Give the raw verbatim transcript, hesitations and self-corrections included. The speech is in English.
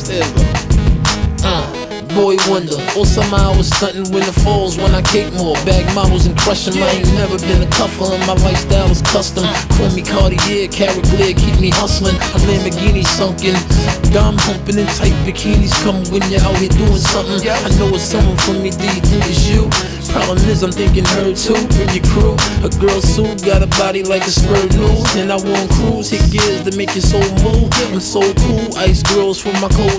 Uh, boy wonder, or somehow I was stunting when the falls when I cake more. Bag models and crush 'em. I ain't never been a cuffer, and my lifestyle is custom. Call me Cartier, carat glare, keep me hustling. A Lamborghini sunken, dime humping in tight bikinis. Come when you're out here doing something. I know it's someone from me. Do you think it's you? Problem is I'm thinking her too. Bring your crew. A girl suit got a body like a spurred news, and I want cruise hit gears to make your soul move. I'm so cool. Ice girls from my cold